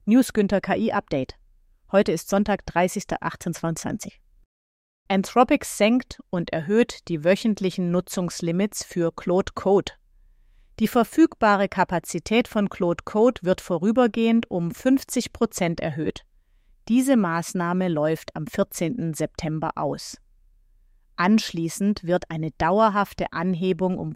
News Günther KI Update. Heute ist Sonntag, 30.08.2022. Anthropic senkt und erhöht die wöchentlichen Nutzungslimits für Claude Code. Die verfügbare Kapazität von Claude Code wird vorübergehend um 50% erhöht. Diese Maßnahme läuft am 14. September aus. Anschließend wird eine dauerhafte Anhebung um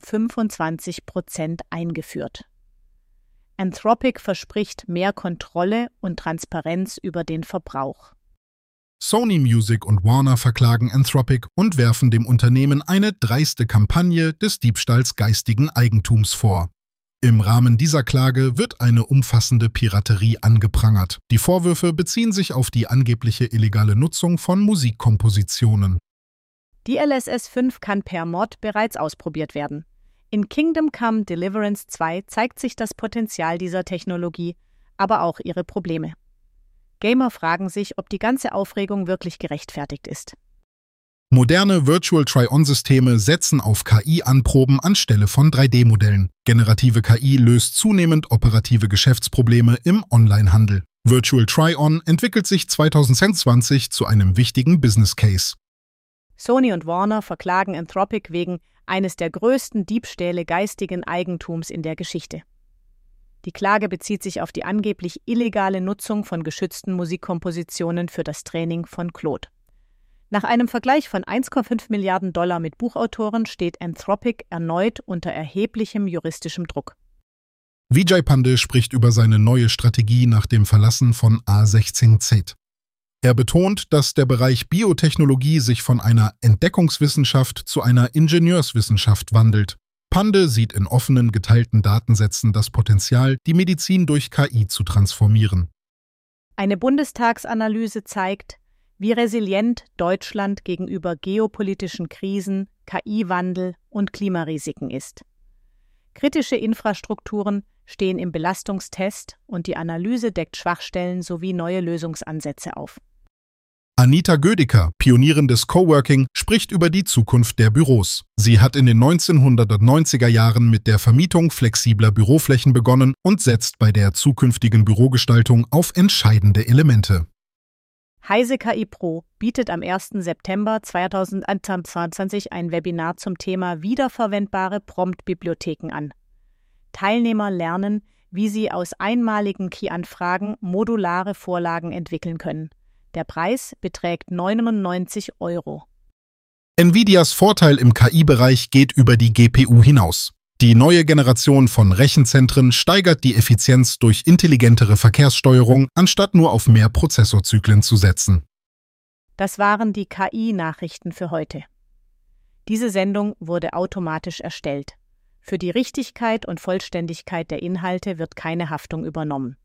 25% eingeführt. Anthropic verspricht mehr Kontrolle und Transparenz über den Verbrauch. Sony Music und Warner verklagen Anthropic und werfen dem Unternehmen eine dreiste Kampagne des Diebstahls geistigen Eigentums vor. Im Rahmen dieser Klage wird eine umfassende Piraterie angeprangert. Die Vorwürfe beziehen sich auf die angebliche illegale Nutzung von Musikkompositionen. Die DLSS 5 kann per Mod bereits ausprobiert werden. In Kingdom Come Deliverance 2 zeigt sich das Potenzial dieser Technologie, aber auch ihre Probleme. Gamer fragen sich, ob die ganze Aufregung wirklich gerechtfertigt ist. Moderne Virtual Try-On-Systeme setzen auf KI-Anproben anstelle von 3D-Modellen. Generative KI löst zunehmend operative Geschäftsprobleme im Onlinehandel. Virtual Try-On entwickelt sich 2020 zu einem wichtigen Business Case. Sony und Warner verklagen Anthropic wegen eines der größten Diebstähle geistigen Eigentums in der Geschichte. Die Klage bezieht sich auf die angeblich illegale Nutzung von geschützten Musikkompositionen für das Training von Claude. Nach einem Vergleich von 1,5 Milliarden $ mit Buchautoren steht Anthropic erneut unter erheblichem juristischem Druck. Vijay Pandey spricht über seine neue Strategie nach dem Verlassen von A16Z. Er betont, dass der Bereich Biotechnologie sich von einer Entdeckungswissenschaft zu einer Ingenieurswissenschaft wandelt. Pandey sieht in offenen, geteilten Datensätzen das Potenzial, die Medizin durch KI zu transformieren. Eine Bundestagsanalyse zeigt, wie resilient Deutschland gegenüber geopolitischen Krisen, KI-Wandel und Klimarisiken ist. Kritische Infrastrukturen stehen im Belastungstest und die Analyse deckt Schwachstellen sowie neue Lösungsansätze auf. Anita Gödecker, Pionierin des Coworking, spricht über die Zukunft der Büros. Sie hat in den 1990er Jahren mit der Vermietung flexibler Büroflächen begonnen und setzt bei der zukünftigen Bürogestaltung auf entscheidende Elemente. Heise KI Pro bietet am 1. September 2022 ein Webinar zum Thema wiederverwendbare Prompt-Bibliotheken an. Teilnehmer lernen, wie sie aus einmaligen KI-Anfragen modulare Vorlagen entwickeln können. Der Preis beträgt 99 €. Nvidias Vorteil im KI-Bereich geht über die GPU hinaus. Die neue Generation von Rechenzentren steigert die Effizienz durch intelligentere Verkehrssteuerung, anstatt nur auf mehr Prozessorzyklen zu setzen. Das waren die KI-Nachrichten für heute. Diese Sendung wurde automatisch erstellt. Für die Richtigkeit und Vollständigkeit der Inhalte wird keine Haftung übernommen.